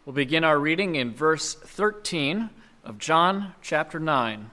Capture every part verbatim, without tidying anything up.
We'll begin our reading in verse thirteen of John chapter nine.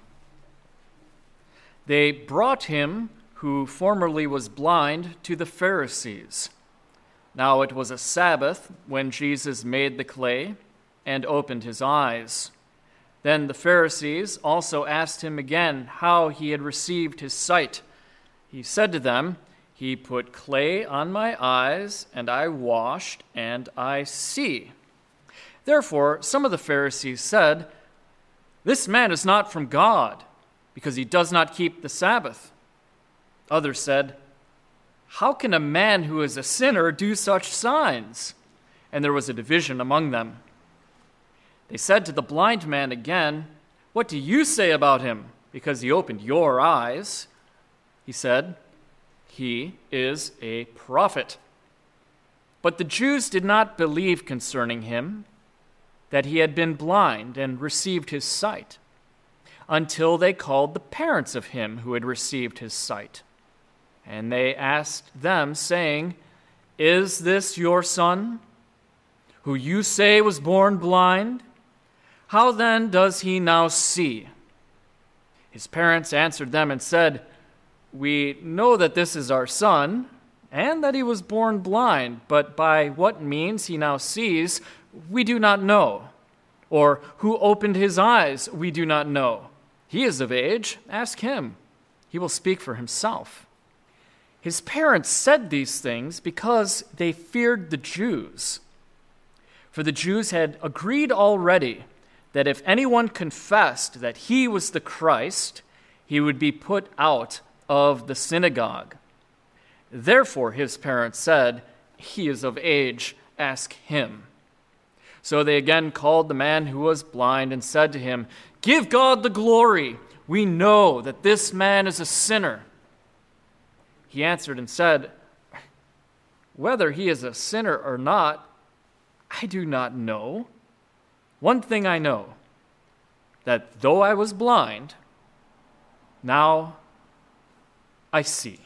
They brought him, who formerly was blind, to the Pharisees. Now it was a Sabbath when Jesus made the clay and opened his eyes. Then the Pharisees also asked him again how he had received his sight. He said to them, "He put clay on my eyes, and I washed, and I see." Therefore, some of the Pharisees said, "This man is not from God, because he does not keep the Sabbath." Others said, "How can a man who is a sinner do such signs?" And there was a division among them. They said to the blind man again, "What do you say about him, because he opened your eyes?" He said, "He is a prophet." But the Jews did not believe concerning him that he had been blind and received his sight, until they called the parents of him who had received his sight. And they asked them, saying, "Is this your son, who you say was born blind? How then does he now see?" His parents answered them and said, "We know that this is our son, and that he was born blind, but by what means he now sees, we do not know. Or who opened his eyes, we do not know. He is of age, ask him. He will speak for himself." His parents said these things because they feared the Jews. For the Jews had agreed already that if anyone confessed that he was the Christ, he would be put out of the synagogue. Therefore his parents said, "He is of age, ask him." So they again called the man who was blind and said to him, "Give God the glory. We know that this man is a sinner." He answered and said, "Whether he is a sinner or not, I do not know. One thing I know, that though I was blind, now I see."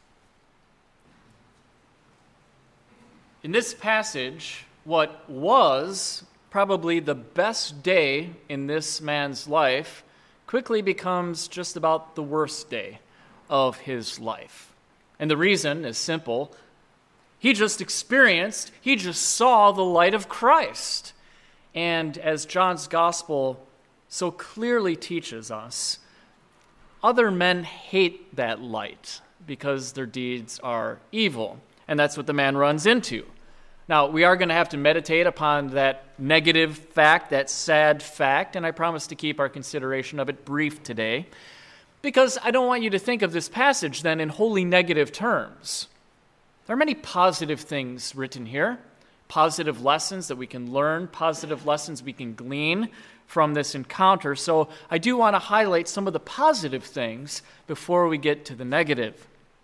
In this passage, what was probably the best day in this man's life quickly becomes just about the worst day of his life. And the reason is simple. He just experienced, he just saw the light of Christ. And as John's gospel so clearly teaches us, other men hate that light because their deeds are evil. And that's what the man runs into. Now, we are going to have to meditate upon that negative fact, that sad fact, and I promise to keep our consideration of it brief today, because I don't want you to think of this passage then in wholly negative terms. There are many positive things written here, positive lessons that we can learn, positive lessons we can glean from this encounter. So I do want to highlight some of the positive things before we get to the negative.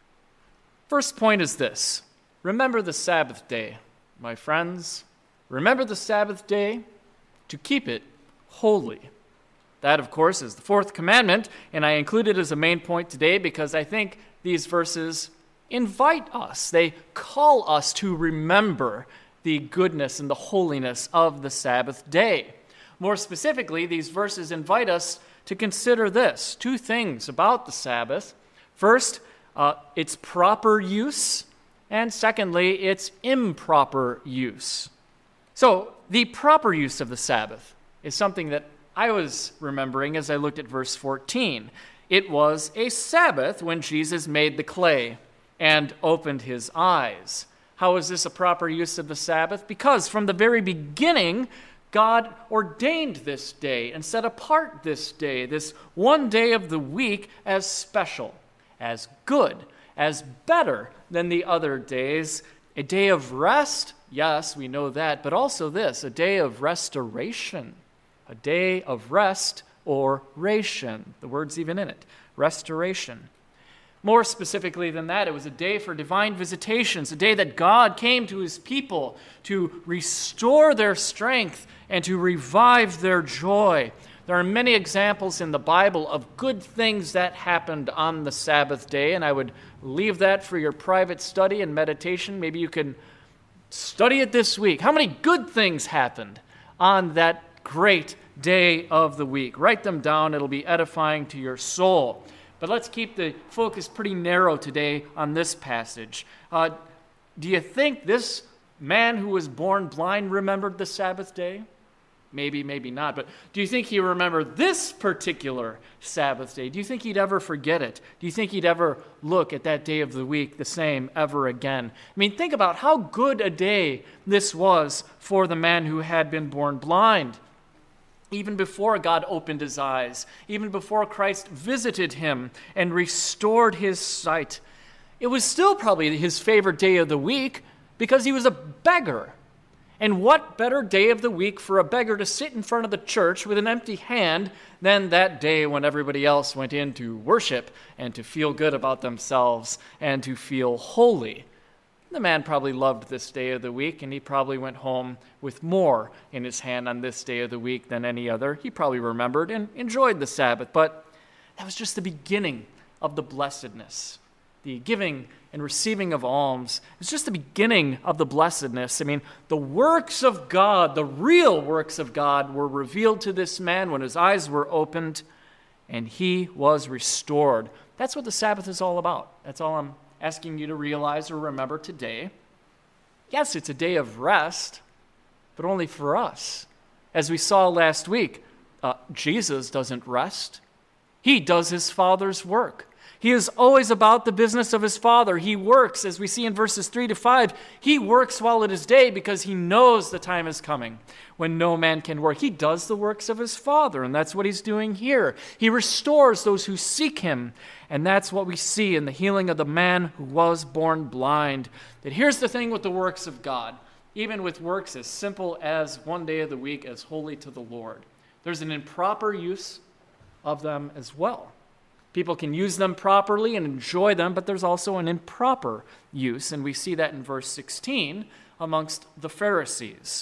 First point is this: remember the Sabbath day, my friends. Remember the Sabbath day to keep it holy. That, of course, is the fourth commandment, and I include it as a main point today because I think these verses invite us. They call us to remember the goodness and the holiness of the Sabbath day. More specifically, these verses invite us to consider this, two things about the Sabbath. First, uh, its proper use, and secondly, its improper use. So, the proper use of the Sabbath is something that I was remembering as I looked at verse fourteen. It was a Sabbath when Jesus made the clay and opened his eyes. How is this a proper use of the Sabbath? Because from the very beginning, God ordained this day and set apart this day, this one day of the week, as special, as good, as better than the other days. A day of rest, yes, we know that, but also this, a day of restoration. A day of rest or ration. The word's even in it. Restoration. More specifically than that, it was a day for divine visitations, a day that God came to his people to restore their strength and to revive their joy. There are many examples in the Bible of good things that happened on the Sabbath day, and I would leave that for your private study and meditation. Maybe you can study it this week. How many good things happened on that great day of the week. Write them down. It'll be edifying to your soul. But let's keep the focus pretty narrow today on this passage. Uh, do you think this man who was born blind remembered the Sabbath day? Maybe, maybe not. But do you think he remembered this particular Sabbath day? Do you think he'd ever forget it? Do you think he'd ever look at that day of the week the same ever again? I mean, think about how good a day this was for the man who had been born blind. Even before God opened his eyes, even before Christ visited him and restored his sight, it was still probably his favorite day of the week because he was a beggar. And what better day of the week for a beggar to sit in front of the church with an empty hand than that day when everybody else went in to worship and to feel good about themselves and to feel holy? The man probably loved this day of the week, and he probably went home with more in his hand on this day of the week than any other. He probably remembered and enjoyed the Sabbath, but that was just the beginning of the blessedness. The giving and receiving of alms is just the beginning of the blessedness. I mean, the works of God, the real works of God, were revealed to this man when his eyes were opened, and he was restored. That's what the Sabbath is all about. That's all I'm asking you to realize or remember today. Yes, it's a day of rest, but only for us. As we saw last week, uh, Jesus doesn't rest. He does his Father's work. He is always about the business of his Father. He works, as we see in verses three to five, he works while it is day because he knows the time is coming when no man can work. He does the works of his Father, and that's what he's doing here. He restores those who seek him, and that's what we see in the healing of the man who was born blind. That here's the thing with the works of God, even with works as simple as one day of the week as holy to the Lord, there's an improper use of them as well. People can use them properly and enjoy them, but there's also an improper use, and we see that in verse sixteen amongst the Pharisees.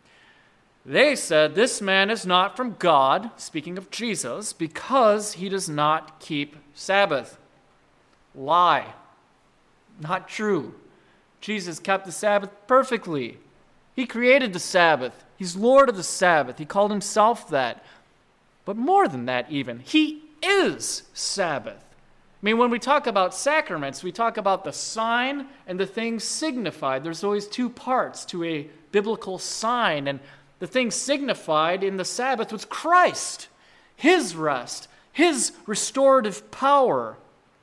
They said, "This man is not from God," speaking of Jesus, "because he does not keep Sabbath." Lie. Not true. Jesus kept the Sabbath perfectly. He created the Sabbath. He's Lord of the Sabbath. He called himself that. But more than that even, he is Sabbath. I mean, when we talk about sacraments, we talk about the sign and the things signified. There's always two parts to a biblical sign, and the thing signified in the Sabbath was Christ, his rest, his restorative power.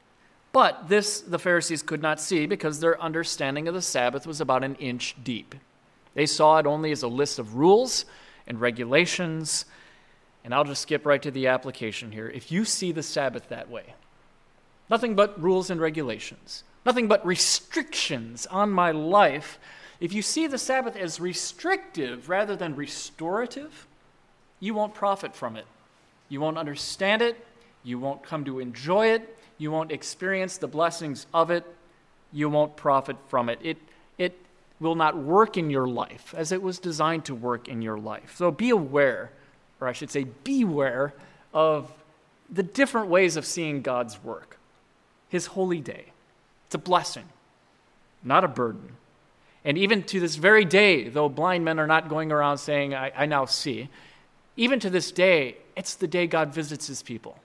But this the Pharisees could not see because their understanding of the Sabbath was about an inch deep. They saw it only as a list of rules and regulations. And I'll just skip right to the application here. If you see the Sabbath that way, nothing but rules and regulations, nothing but restrictions on my life, if you see the Sabbath as restrictive rather than restorative, you won't profit from it. You won't understand it. You won't come to enjoy it. You won't experience the blessings of it. You won't profit from it. It, it will not work in your life as it was designed to work in your life. So be aware, or I should say beware, of the different ways of seeing God's work. His holy day. It's a blessing, not a burden. And even to this very day, though blind men are not going around saying, I, I now see, even to this day, it's the day God visits his people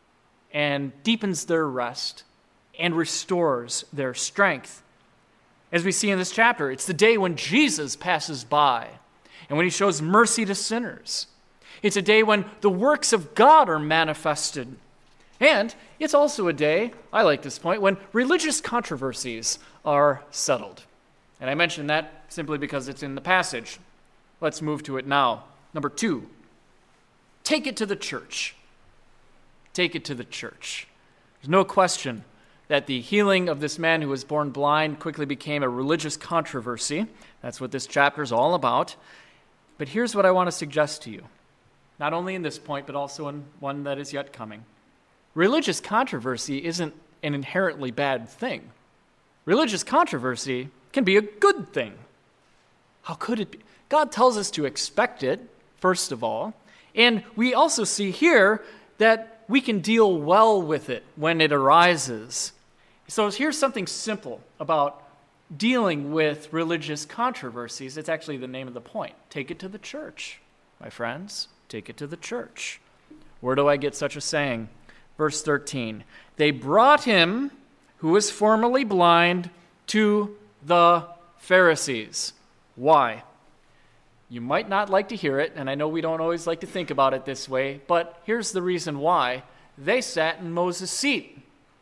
and deepens their rest and restores their strength. As we see in this chapter, it's the day when Jesus passes by and when he shows mercy to sinners. It's a day when the works of God are manifested. And it's also a day, I like this point, when religious controversies are settled. And I mention that simply because it's in the passage. Let's move to it now. Number two, take it to the church. Take it to the church. There's no question that the healing of this man who was born blind quickly became a religious controversy. That's what this chapter is all about. But here's what I want to suggest to you. Not only in this point, but also in one that is yet coming. Religious controversy isn't an inherently bad thing. Religious controversy can be a good thing. How could it be? God tells us to expect it, first of all, and we also see here that we can deal well with it when it arises. So here's something simple about dealing with religious controversies. It's actually the name of the point. Take it to the church. my friends, take it to the church. Where do I get such a saying? Verse thirteen, they brought him, who was formerly blind, to the Pharisees. Why? You might not like to hear it, and I know we don't always like to think about it this way, but here's the reason why. They sat in Moses' seat.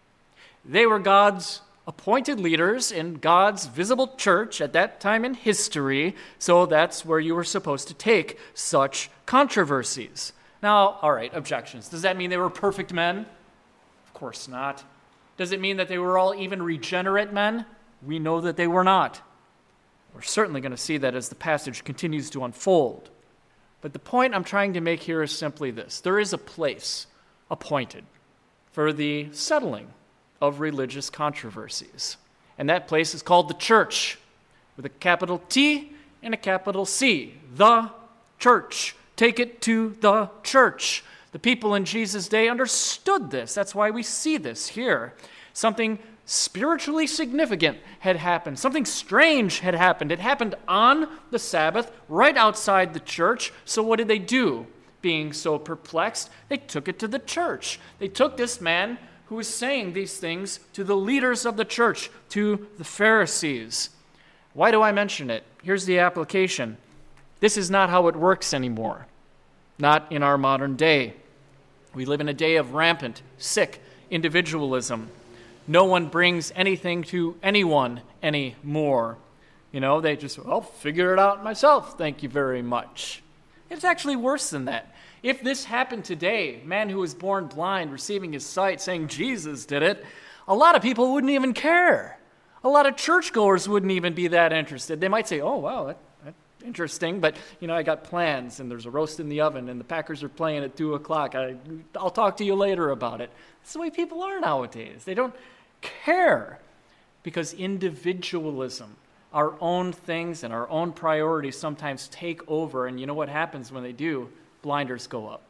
They were God's appointed leaders in God's visible church at that time in history, so that's where you were supposed to take such controversies. Now, all right, objections. Does that mean they were perfect men? Of course not. Does it mean that they were all even regenerate men? We know that they were not. We're certainly going to see that as the passage continues to unfold. But the point I'm trying to make here is simply this. There is a place appointed for the settling of religious controversies. And that place is called the church, with a capital T and a capital C. The church. Take it to the church. The people in Jesus' day understood this. That's why we see this here. Something spiritually significant had happened. Something strange had happened. It happened on the Sabbath, right outside the church. So what did they do? Being so perplexed, they took it to the church. They took this man who was saying these things to the leaders of the church, to the Pharisees. Why do I mention it? Here's the application. This is not how it works anymore. Not in our modern day. We live in a day of rampant, sick individualism. No one brings anything to anyone anymore. You know, they just, I'll figure it out myself, thank you very much. It's actually worse than that. If this happened today, a man who was born blind, receiving his sight, saying Jesus did it, a lot of people wouldn't even care. A lot of churchgoers wouldn't even be that interested. They might say, oh, wow, that, that's interesting, but, you know, I got plans, and there's a roast in the oven, and the Packers are playing at two o'clock. I, I'll talk to you later about it. That's the way people are nowadays. They don't care because individualism, our own things and our own priorities sometimes take over, and you know what happens when they do? Blinders go up.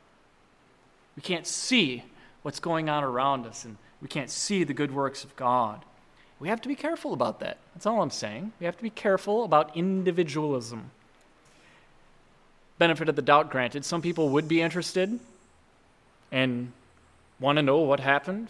We can't see what's going on around us, and we can't see the good works of God. We have to be careful about that. That's all I'm saying. We have to be careful about individualism. Benefit of the doubt granted. Some people would be interested and want to know what happened.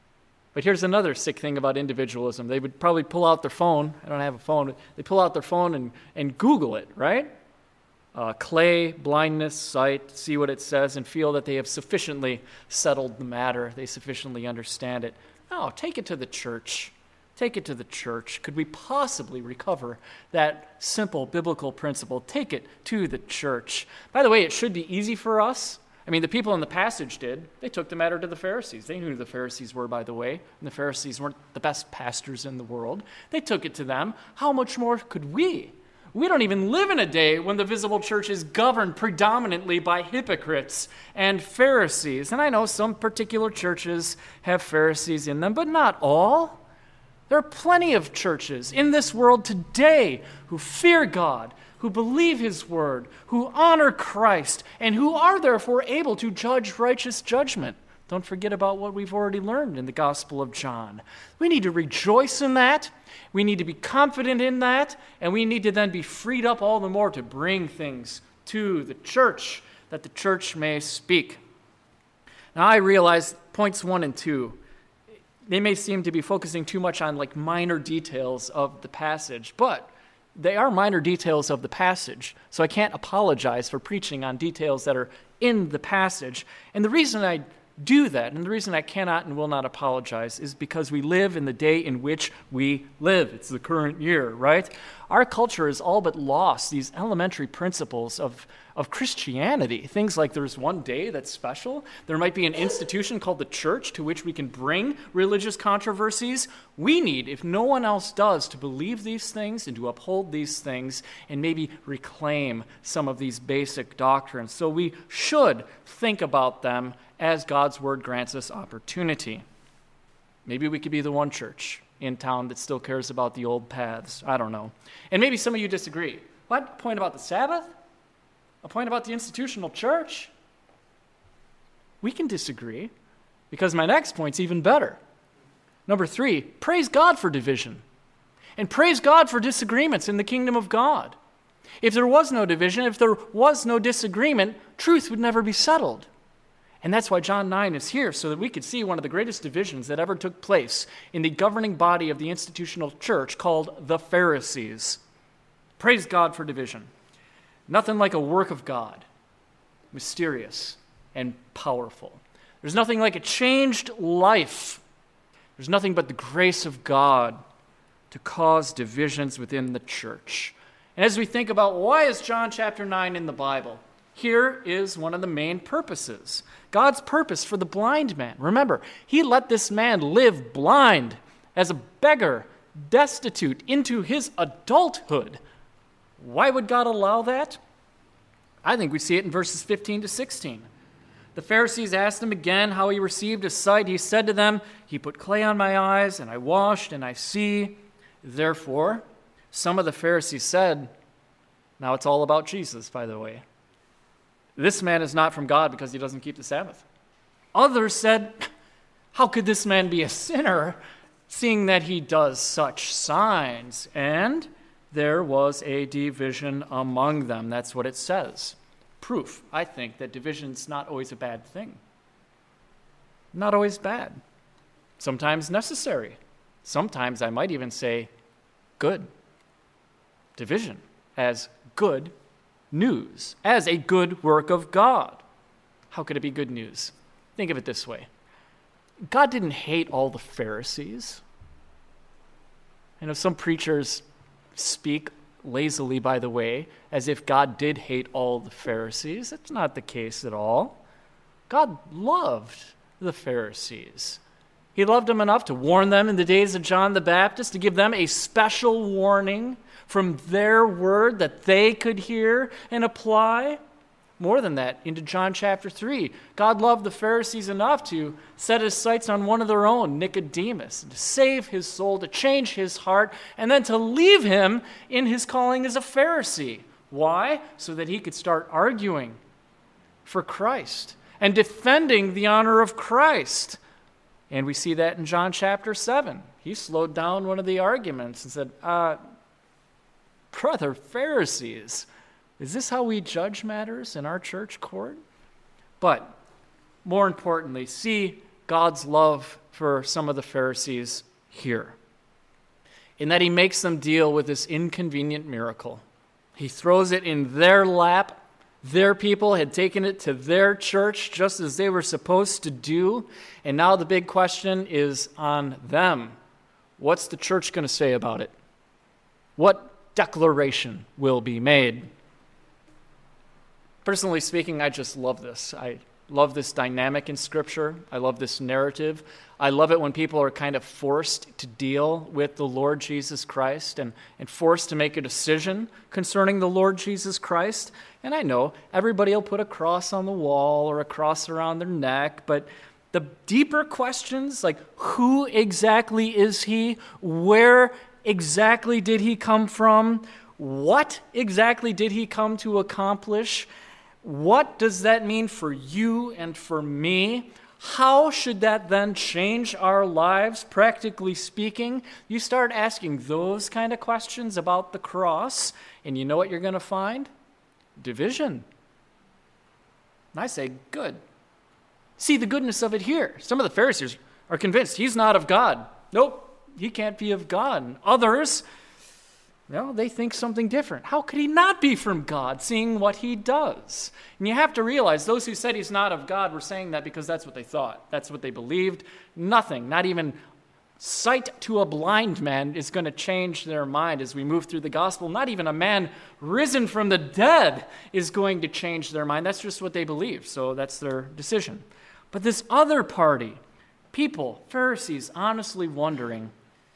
But here's another sick thing about individualism. They would probably pull out their phone. I don't have a phone. They pull out their phone and, and Google it, right? Uh, clay, blindness, sight, see what it says, and feel that they have sufficiently settled the matter. They sufficiently understand it. No, take it to the church. Take it to the church. Could we possibly recover that simple biblical principle? Take it to the church. By the way, it should be easy for us. I mean, the people in the passage did. They took the matter to the Pharisees. They knew who the Pharisees were, by the way, and the Pharisees weren't the best pastors in the world. They took it to them. How much more could we? We don't even live in a day when the visible church is governed predominantly by hypocrites and Pharisees. And I know some particular churches have Pharisees in them, but not all. There are plenty of churches in this world today who fear God, who believe His word, who honor Christ, and who are therefore able to judge righteous judgment. Don't forget about what we've already learned in the Gospel of John. We need to rejoice in that. We need to be confident in that. And we need to then be freed up all the more to bring things to the church, that the church may speak. Now, I realize points one and two, they may seem to be focusing too much on like minor details of the passage, but they are minor details of the passage. So I can't apologize for preaching on details that are in the passage. And the reason I do that, and the reason I cannot and will not apologize, is because we live in the day in which we live. It's the current year, right? Our culture has all but lost these elementary principles of, of Christianity. Things like there's one day that's special. There might be an institution called the church to which we can bring religious controversies. We need, if no one else does, to believe these things and to uphold these things and maybe reclaim some of these basic doctrines. So we should think about them as God's word grants us opportunity. Maybe we could be the one church in town that still cares about the old paths. I don't know. And maybe some of you disagree. What? A point about the Sabbath? A point about the institutional church? We can disagree, because my next point's even better. Number three, praise God for division. And praise God for disagreements in the kingdom of God. If there was no division, if there was no disagreement, truth would never be settled. And that's why John nine is here, so that we could see one of the greatest divisions that ever took place in the governing body of the institutional church called the Pharisees. Praise God for division. Nothing like a work of God, mysterious and powerful. There's nothing like a changed life. There's nothing but the grace of God to cause divisions within the church. And as we think about why is John chapter nine in the Bible, here is one of the main purposes. God's purpose for the blind man. Remember, he let this man live blind as a beggar, destitute into his adulthood. Why would God allow that? I think we see it in verses fifteen to sixteen. The Pharisees asked him again how he received his sight. He said to them, "He put clay on my eyes, and I washed, and I see." Therefore, some of the Pharisees said, now it's all about Jesus, by the way, "This man is not from God because he doesn't keep the Sabbath." Others said, "How could this man be a sinner, seeing that he does such signs?" And there was a division among them. That's what it says. Proof, I think, that division's not always a bad thing. Not always bad. Sometimes necessary. Sometimes I might even say good. Division as good news, as a good work of God. How could it be good news? Think of it this way. God didn't hate all the Pharisees. I know some preachers speak lazily, by the way, as if God did hate all the Pharisees. That's not the case at all. God loved the Pharisees. He loved them enough to warn them in the days of John the Baptist, to give them a special warning from their word that they could hear and apply. More than that, into John chapter three, God loved the Pharisees enough to set his sights on one of their own, Nicodemus, and to save his soul, to change his heart, and then to leave him in his calling as a Pharisee. Why? So that he could start arguing for Christ and defending the honor of Christ. And we see that in John chapter seven. He slowed down one of the arguments and said, uh, brother Pharisees, is this how we judge matters in our church court? But more importantly, see God's love for some of the Pharisees here, in that he makes them deal with this inconvenient miracle. He throws it in their lap. Their people had taken it to their church just as they were supposed to do. And now the big question is on them. What's the church going to say about it? What declaration will be made? Personally speaking, I just love this. I love this dynamic in Scripture. I love this narrative. I love it when people are kind of forced to deal with the Lord Jesus Christ and, and forced to make a decision concerning the Lord Jesus Christ. And I know everybody will put a cross on the wall or a cross around their neck, but the deeper questions, like who exactly is he? Where exactly did he come from? What exactly did he come to accomplish? What does that mean for you and for me? How should that then change our lives, practically speaking? You start asking those kind of questions about the cross, and you know what you're going to find? Division. And I say, good. See the goodness of it here. Some of the Pharisees are convinced he's not of God. Nope, he can't be of God. And others, well, they think something different. How could he not be from God, seeing what he does? And you have to realize those who said he's not of God were saying that because that's what they thought. That's what they believed. Nothing, not even sight to a blind man, is going to change their mind as we move through the gospel. Not even a man risen from the dead is going to change their mind. That's just what they believe, so that's their decision. But this other party, people, Pharisees, honestly wondering,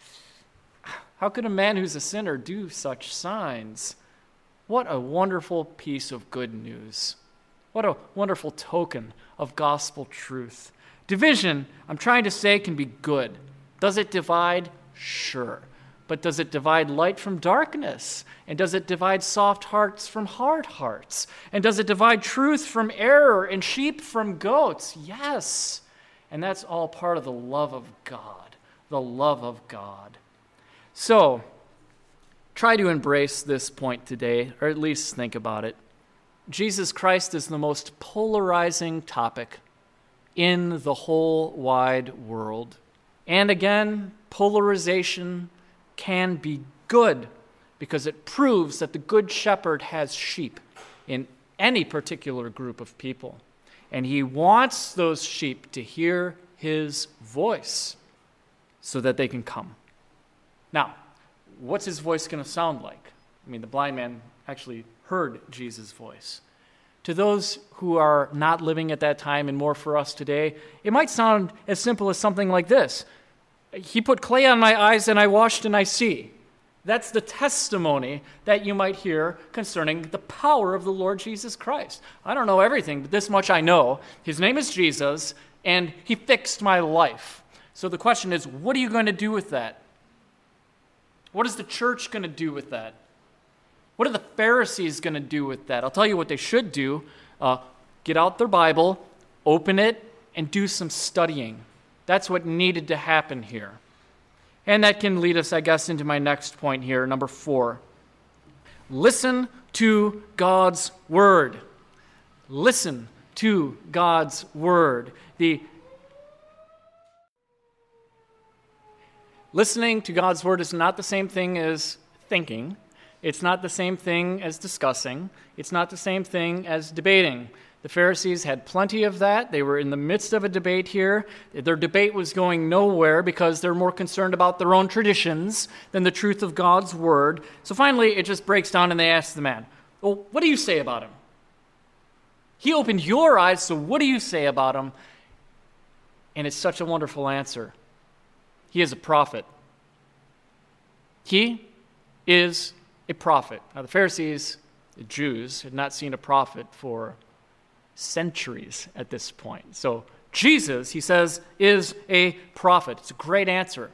how could a man who's a sinner do such signs? What a wonderful piece of good news. What a wonderful token of gospel truth. Division, I'm trying to say, can be good. Does it divide? Sure. But does it divide light from darkness? And does it divide soft hearts from hard hearts? And does it divide truth from error and sheep from goats? Yes. And that's all part of the love of God. The love of God. So, Try to embrace this point today, or at least think about it. Jesus Christ is the most polarizing topic in the whole wide world. And again, polarization can be good because it proves that the Good Shepherd has sheep in any particular group of people. And he wants those sheep to hear his voice so that they can come. Now, what's his voice going to sound like? I mean, the blind man actually heard Jesus' voice. To those who are not living at that time and more for us today, it might sound as simple as something like this. He put clay on my eyes and I washed and I see. That's the testimony that you might hear concerning the power of the Lord Jesus Christ. I don't know everything, but this much I know. His name is Jesus, and he fixed my life. So the question is, what are you going to do with that? What is the church going to do with that? What are the Pharisees going to do with that? I'll tell you what they should do. Uh, get out their Bible, open it, and do some studying. That's what needed to happen here. And that can lead us, I guess, into my next point here, number four. Listen to God's word. Listen to God's word. The listening to God's word is not the same thing as thinking. It's not the same thing as discussing. It's not the same thing as debating. The Pharisees had plenty of that. They were in the midst of a debate here. Their debate was going nowhere because they're more concerned about their own traditions than the truth of God's word. So finally, it just breaks down and they ask the man, well, what do you say about him? He opened your eyes, so what do you say about him? And it's such a wonderful answer. He is a prophet. He is a prophet. Now, the Pharisees, the Jews, had not seen a prophet for centuries at this point. So Jesus, he says, is a prophet. It's a great answer.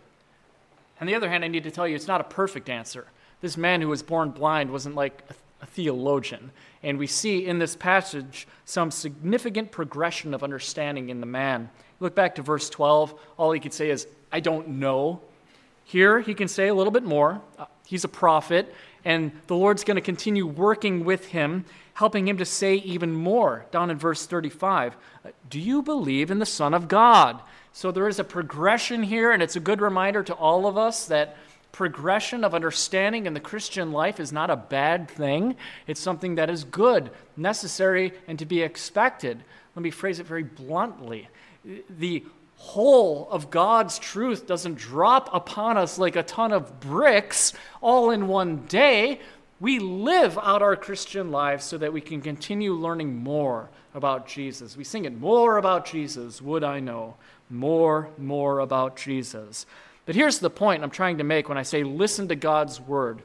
On the other hand, I need to tell you, it's not a perfect answer. This man who was born blind wasn't like a, a theologian. And we see in this passage some significant progression of understanding in the man. Look back to verse twelve. All he could say is, I don't know. Here, he can say a little bit more. Uh, he's a prophet, and the Lord's going to continue working with him, helping him to say even more. Down in verse thirty-five, do you believe in the Son of God? So there is a progression here, and it's a good reminder to all of us that progression of understanding in the Christian life is not a bad thing. It's something that is good, necessary, and to be expected. Let me phrase it very bluntly. The whole of God's truth doesn't drop upon us like a ton of bricks all in one day. We live out our Christian lives so that we can continue learning more about Jesus. We sing it, more about Jesus, would I know. More, more about Jesus. But here's the point I'm trying to make when I say listen to God's word.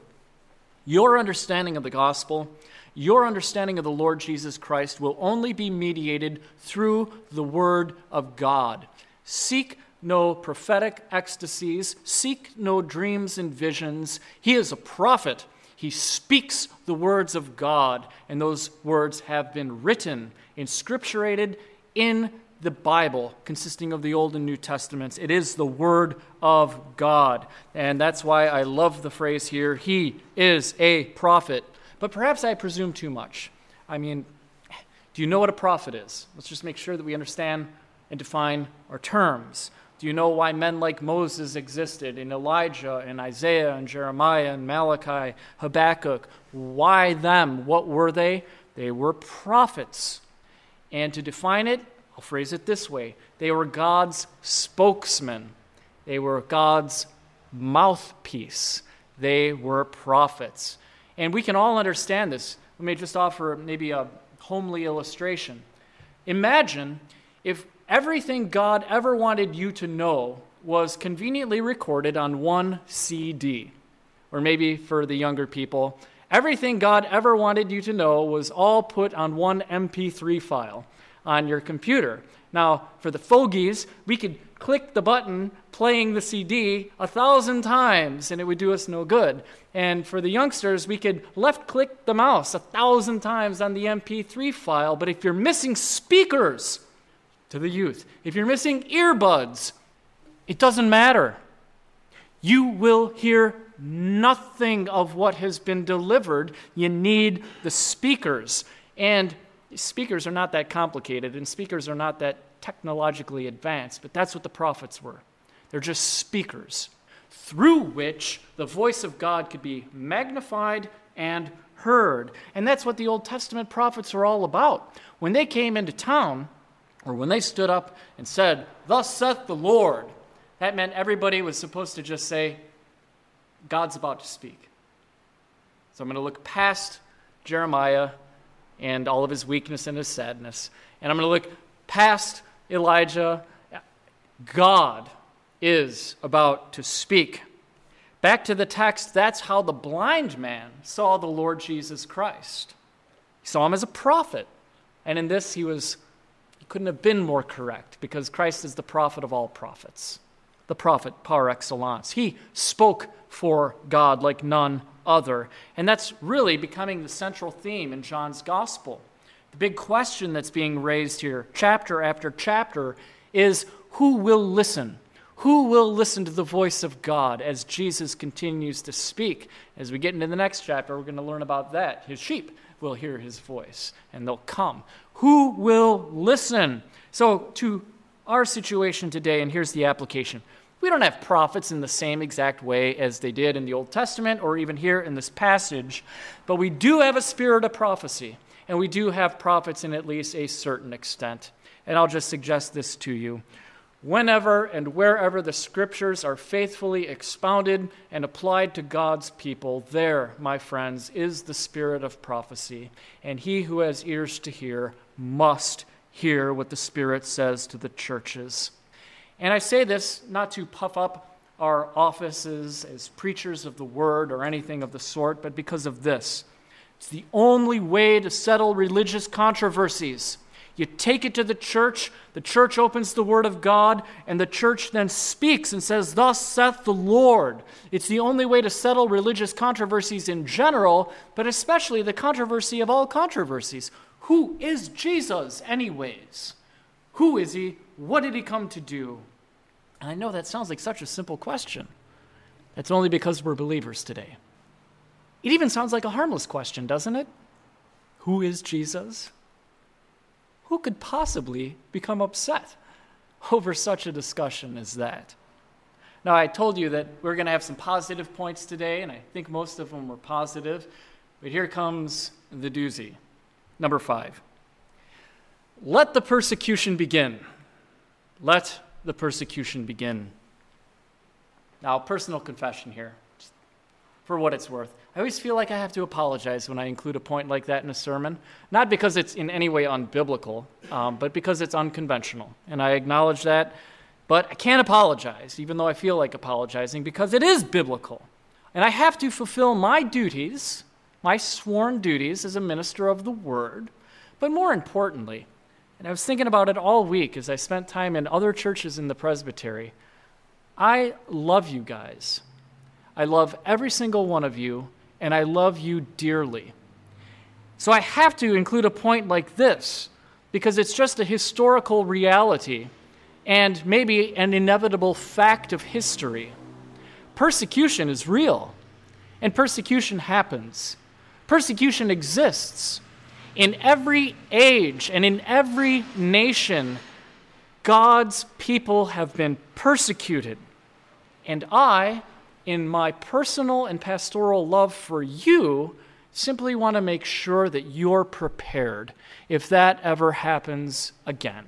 Your understanding of the gospel, your understanding of the Lord Jesus Christ will only be mediated through the word of God. Seek no prophetic ecstasies. Seek no dreams and visions. He is a prophet. He speaks the words of God, and those words have been written, inscripturated in the Bible, consisting of the Old and New Testaments. It is the Word of God, and that's why I love the phrase here, he is a prophet. But perhaps I presume too much. I mean, do you know what a prophet is? Let's just make sure that we understand and define our terms. Do you know why men like Moses existed, and Elijah, and Isaiah, and Jeremiah, and Malachi, Habakkuk? Why them? What were they? They were prophets. And to define it, I'll phrase it this way. They were God's spokesman. They were God's mouthpiece. They were prophets. And we can all understand this. Let me just offer maybe a homely illustration. Imagine if everything God ever wanted you to know was conveniently recorded on one C D. Or maybe for the younger people, everything God ever wanted you to know was all put on one M P three file on your computer. Now, for the fogies, we could click the button playing the C D a thousand times and it would do us no good. And for the youngsters, we could left-click the mouse a thousand times on the M P three file. But if you're missing speakers, to the youth, if you're missing earbuds, it doesn't matter. You will hear nothing of what has been delivered. You need the speakers. And speakers are not that complicated, and speakers are not that technologically advanced, but that's what the prophets were. They're just speakers through which the voice of God could be magnified and heard. And that's what the Old Testament prophets are all about. When they came into town, or when they stood up and said, "Thus saith the Lord," that meant everybody was supposed to just say, God's about to speak. So I'm going to look past Jeremiah and all of his weakness and his sadness, and I'm going to look past Elijah. God is about to speak. Back to the text, that's how the blind man saw the Lord Jesus Christ. He saw him as a prophet, and in this he was he couldn't have been more correct, because Christ is the prophet of all prophets, the prophet par excellence. He spoke for God like none other, and that's really becoming the central theme in John's gospel. The big question that's being raised here, chapter after chapter, is who will listen? Who will listen to the voice of God as Jesus continues to speak? As we get into the next chapter, we're going to learn about that. His sheep will hear his voice, and they'll come. Who will listen? So to our situation today, and here's the application. We don't have prophets in the same exact way as they did in the Old Testament or even here in this passage, but we do have a spirit of prophecy, and we do have prophets in at least a certain extent. And I'll just suggest this to you. Whenever and wherever the Scriptures are faithfully expounded and applied to God's people, there, my friends, is the spirit of prophecy. And he who has ears to hear must hear what the Spirit says to the churches. And I say this not to puff up our offices as preachers of the word or anything of the sort, but because of this. It's the only way to settle religious controversies. You take it to the church, the church opens the Word of God, and the church then speaks and says, "Thus saith the Lord." It's the only way to settle religious controversies in general, but especially the controversy of all controversies. Who is Jesus anyways? Who is he? What did he come to do? And I know that sounds like such a simple question. That's only because we're believers today. It even sounds like a harmless question, doesn't it? Who is Jesus? Who could possibly become upset over such a discussion as that? Now, I told you that we're going to have some positive points today, and I think most of them were positive. But here comes the doozy. Number five. Let the persecution begin. Let the persecution begin. Now, personal confession here, just for what it's worth. I always feel like I have to apologize when I include a point like that in a sermon, not because it's in any way unbiblical, um, but because it's unconventional. And I acknowledge that, but I can't apologize, even though I feel like apologizing, because it is biblical. And I have to fulfill my duties, my sworn duties as a minister of the Word, but more importantly, and I was thinking about it all week as I spent time in other churches in the presbytery, I love you guys. I love every single one of you, and I love you dearly. So I have to include a point like this, because it's just a historical reality and maybe an inevitable fact of history. Persecution is real, and persecution happens. Persecution exists. In every age and in every nation, God's people have been persecuted. And I, in my personal and pastoral love for you, simply want to make sure that you're prepared if that ever happens again.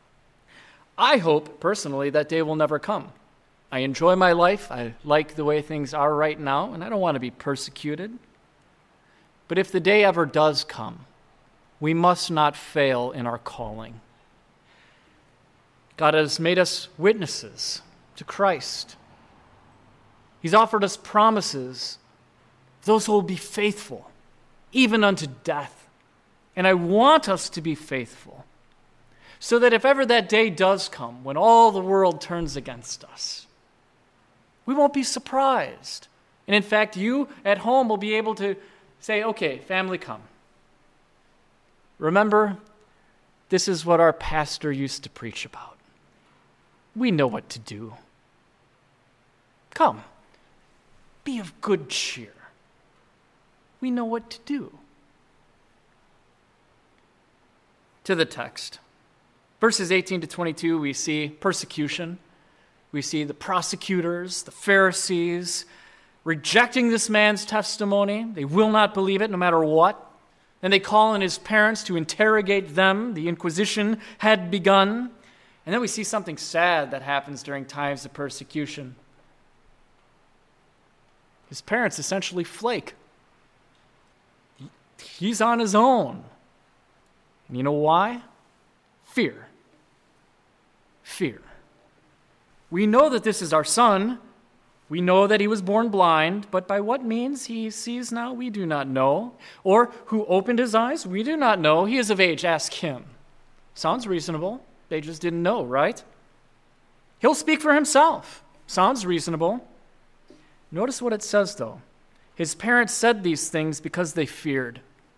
I hope, personally, that day will never come. I enjoy my life. I like the way things are right now, and I don't want to be persecuted. But if the day ever does come, we must not fail in our calling. God has made us witnesses to Christ. He's offered us promises, those who will be faithful, even unto death. And I want us to be faithful, so that if ever that day does come, when all the world turns against us, we won't be surprised. And in fact, you at home will be able to say, "Okay, family, come. Remember, this is what our pastor used to preach about. We know what to do. Come. be of good cheer. We know what to do. To the text. Verses eighteen to twenty-two, we see persecution. We see the prosecutors, the Pharisees, rejecting this man's testimony. They will not believe it no matter what. Then they call in his parents to interrogate them. The Inquisition had begun. And then we see something sad that happens during times of persecution. His parents essentially flake. He's on his own. And you know why? Fear. Fear. We know that this is our son. We know that he was born blind, but by what means he sees now, we do not know. Or who opened his eyes, we do not know. He is of age, ask him. Sounds reasonable. They just didn't know, right? He'll speak for himself. Sounds reasonable. Notice what it says, though. His parents said these things because they feared.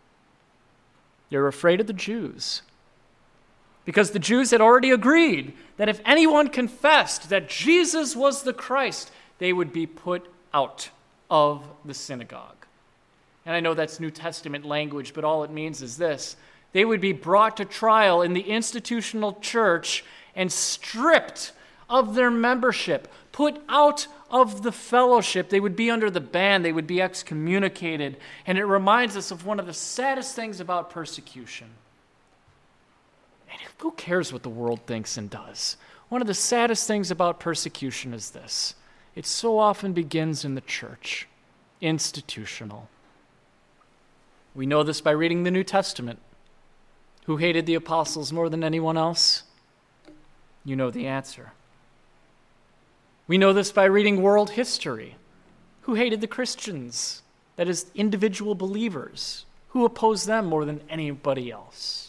They're afraid of the Jews. Because the Jews had already agreed that if anyone confessed that Jesus was the Christ, they would be put out of the synagogue. And I know that's New Testament language, but all it means is this. They would be brought to trial in the institutional church and stripped of their membership, put out of the fellowship. They would be under the ban. They would be excommunicated. And it reminds us of one of the saddest things about persecution. And who cares what the world thinks and does? One of the saddest things about persecution is this. It so often begins in the church, institutional. We know this by reading the New Testament. Who hated the apostles more than anyone else? You know the answer. We know this by reading world history. Who hated the Christians? That is, individual believers. Who opposed them more than anybody else?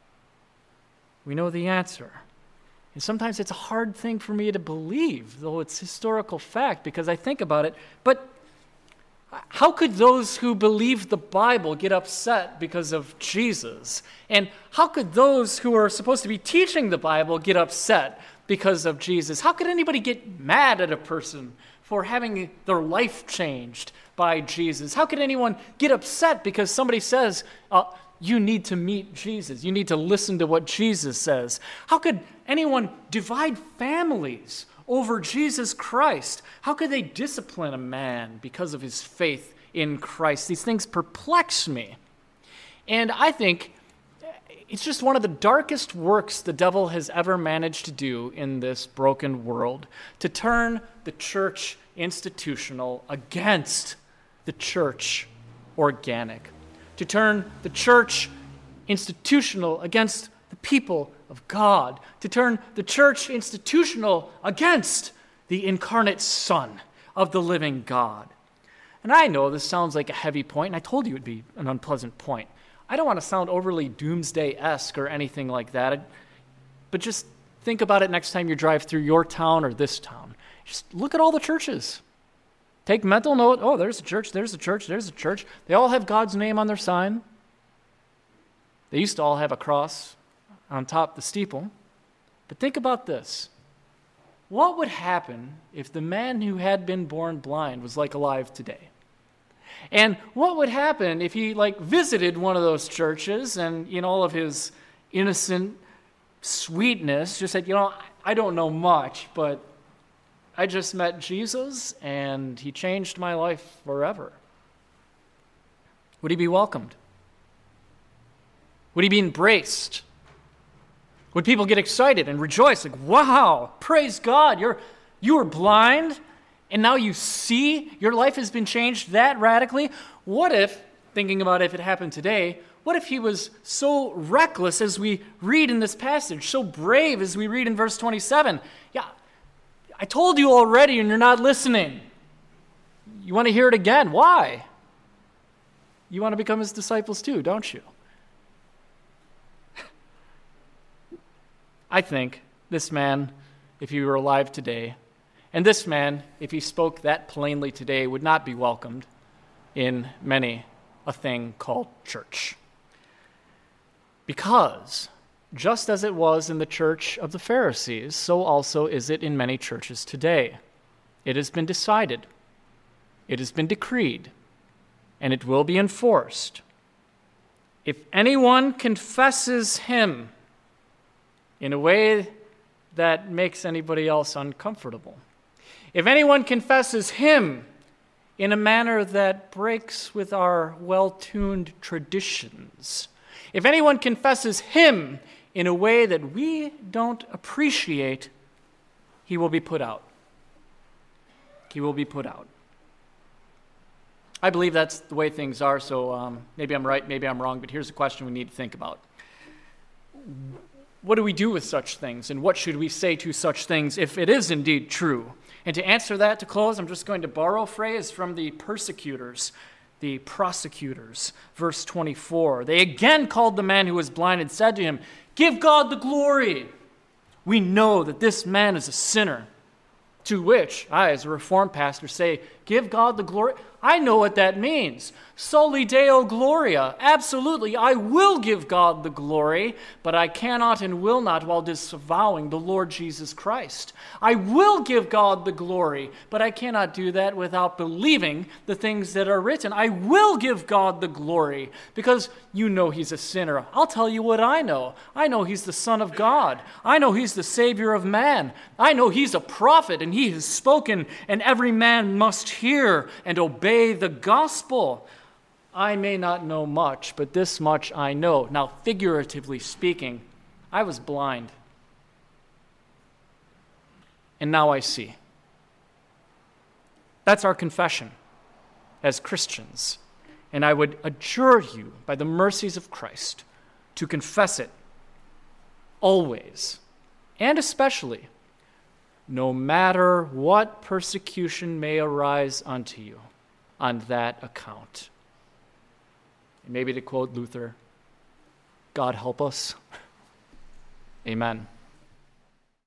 We know the answer. And sometimes it's a hard thing for me to believe, though it's historical fact, because I think about it. But how could those who believe the Bible get upset because of Jesus? And how could those who are supposed to be teaching the Bible get upset because of Jesus? How could anybody get mad at a person for having their life changed by Jesus? How could anyone get upset because somebody says, uh, you need to meet Jesus. You need to listen to what Jesus says. How could anyone divide families over Jesus Christ? How could they discipline a man because of his faith in Christ? These things perplex me. And I think it's just one of the darkest works the devil has ever managed to do in this broken world, to turn the church institutional against the church organic, to turn the church institutional against the people of God, to turn the church institutional against the incarnate Son of the living God. And I know this sounds like a heavy point, and I told you it would be an unpleasant point. I don't want to sound overly doomsday-esque or anything like that, but just think about it next time you drive through your town or this town. Just look at all the churches. Take mental note, oh, there's a church, there's a church, there's a church. They all have God's name on their sign. They used to all have a cross on top of the steeple. But think about this. What would happen if the man who had been born blind was like alive today? And what would happen if he like visited one of those churches and in all of his innocent sweetness just said, you know, I don't know much, but I just met Jesus and he changed my life forever? Would he be welcomed? Would he be embraced? Would people get excited and rejoice? Like, wow, praise God, you're you were blind and now you see, your life has been changed that radically. What if, thinking about if it happened today, what if he was so reckless as we read in this passage, so brave as we read in verse twenty-seven? Yeah, I told you already and you're not listening. You want to hear it again. Why? You want to become his disciples too, don't you? I think this man, if he were alive today, and this man, if he spoke that plainly today, would not be welcomed in many a thing called church. Because, just as it was in the church of the Pharisees, so also is it in many churches today. It has been decided. It has been decreed, and it will be enforced. If anyone confesses him in a way that makes anybody else uncomfortable, if anyone confesses him in a manner that breaks with our well-tuned traditions, if anyone confesses him in a way that we don't appreciate, he will be put out. He will be put out. I believe that's the way things are, so um, maybe I'm right, maybe I'm wrong, but here's a question we need to think about. What do we do with such things, and what should we say to such things if it is indeed true? And to answer that, to close, I'm just going to borrow a phrase from the persecutors, the prosecutors. Verse twenty-four, they again called the man who was blind and said to him, "Give God the glory. We know that this man is a sinner." To which I, as a Reformed pastor, say, give God the glory. I know what that means. Soli Deo Gloria. Absolutely, I will give God the glory, but I cannot and will not while disavowing the Lord Jesus Christ. I will give God the glory, but I cannot do that without believing the things that are written. I will give God the glory because you know he's a sinner. I'll tell you what I know. I know he's the Son of God. I know he's the Savior of man. I know he's a prophet and he has spoken, and every man must hear and obey the gospel. I may not know much, but this much I know. Now, figuratively speaking, I was blind, and now I see. That's our confession as Christians, and I would adjure you by the mercies of Christ to confess it always, and especially no matter what persecution may arise unto you on that account. And maybe to quote Luther, God help us. Amen.